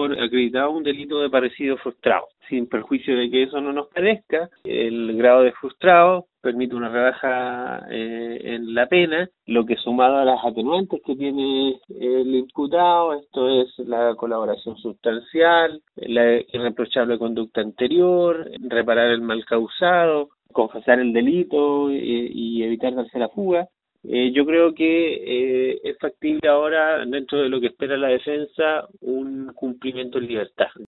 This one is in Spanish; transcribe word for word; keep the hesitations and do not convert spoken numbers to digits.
por acreditado un delito de parricidio frustrado. Sin perjuicio de que eso no nos parezca, el grado de frustrado permite una rebaja eh, en la pena, lo que sumado a las atenuantes que tiene el imputado, esto es la colaboración sustancial, la irreprochable conducta anterior, reparar el mal causado, confesar el delito eh, y evitar darse la fuga. Eh, yo creo que eh, es factible ahora, dentro de lo que espera la defensa, un cumplimiento en libertad.